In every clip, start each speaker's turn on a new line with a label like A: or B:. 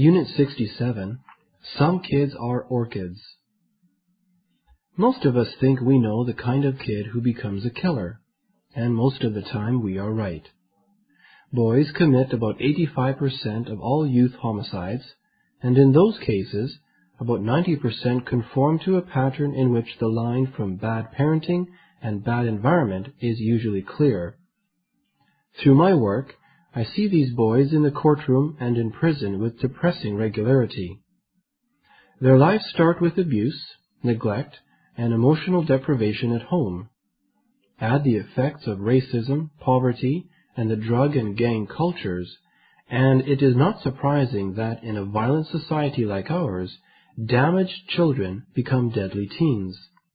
A: Unit 67, Some Kids Are Orchids. Most of us think we know the kind of kid who becomes a killer, and most of the time we are right. Boys commit about 85% of all youth homicides, and in those cases, about 90% conform to a pattern in which the line from bad parenting and bad environment is usually clear. Through my work, I see these boys in the courtroom and in prison with depressing regularity. Their lives start with abuse, neglect, and emotional deprivation at home. Add the effects of racism, poverty, and the drug and gang cultures, and it is not surprising that in a violent society like ours, damaged children become deadly teens.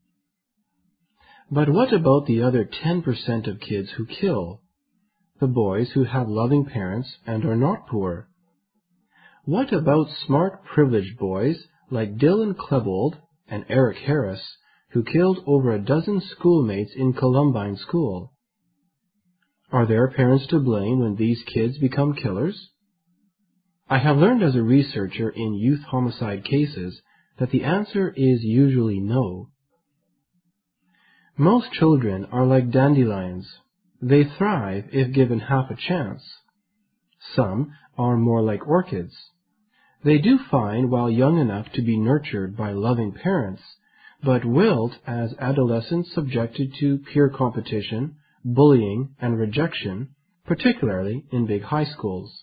A: But what about the other 10% of kids who kill? The boys who have loving parents and are not poor? What about smart, privileged boys like Dylan Klebold and Eric Harris, who killed over a dozen schoolmates in Columbine School? Are their parents to blame when these kids become killers? I have learned as a researcher in youth homicide cases that the answer is usually no. Most children are like dandelions. They thrive if given half a chance. Some are more like orchids. They do fine while young enough to be nurtured by loving parents, but wilt as adolescents subjected to peer competition, bullying, and rejection, particularly in big high schools.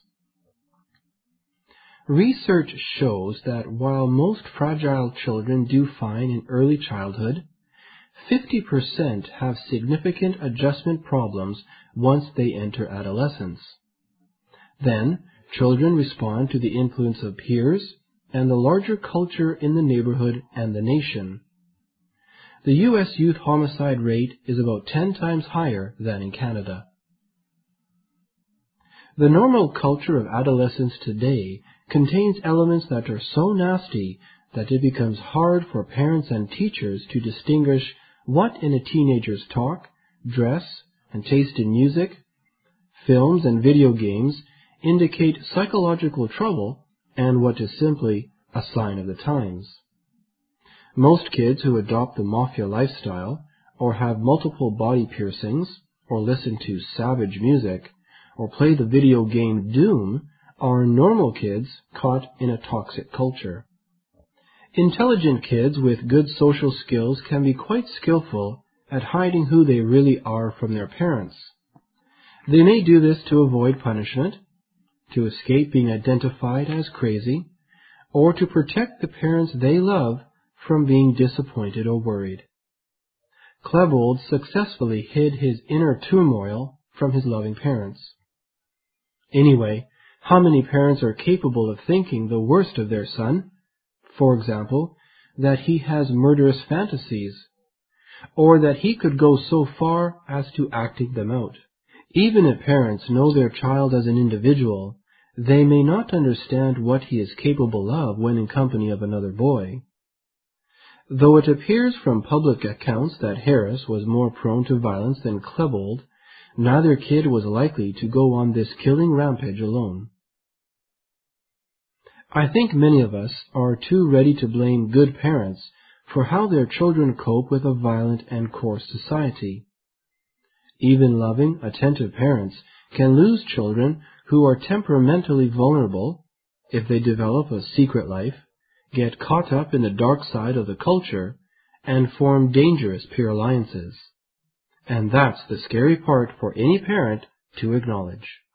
A: Research shows that while most fragile children do fine in early childhood, 50% have significant adjustment problems once they enter adolescence. Then, children respond to the influence of peers and the larger culture in the neighborhood and the nation. The U.S. youth homicide rate is about 10 times higher than in Canada. The normal culture of adolescence today contains elements that are so nasty that it becomes hard for parents and teachers to distinguish what in a teenager's talk, dress, and taste in music, films, and video games indicate psychological trouble and what is simply a sign of the times. Most kids who adopt the mafia lifestyle, or have multiple body piercings, or listen to savage music, or play the video game Doom are normal kids caught in a toxic culture. Intelligent kids with good social skills can be quite skillful at hiding who they really are from their parents. They may do this to avoid punishment, to escape being identified as crazy, or to protect the parents they love from being disappointed or worried. Klebold successfully hid his inner turmoil from his loving parents. Anyway, how many parents are capable of thinking the worst of their son? For example, that he has murderous fantasies, or that he could go so far as to acting them out. Even if parents know their child as an individual, they may not understand what he is capable of when in company of another boy. Though it appears from public accounts that Harris was more prone to violence than Klebold, neither kid was likely to go on this killing rampage alone. I think many of us are too ready to blame good parents for how their children cope with a violent and coarse society. Even loving, attentive parents can lose children who are temperamentally vulnerable if they develop a secret life, get caught up in the dark side of the culture, and form dangerous peer alliances. And that's the scary part for any parent to acknowledge.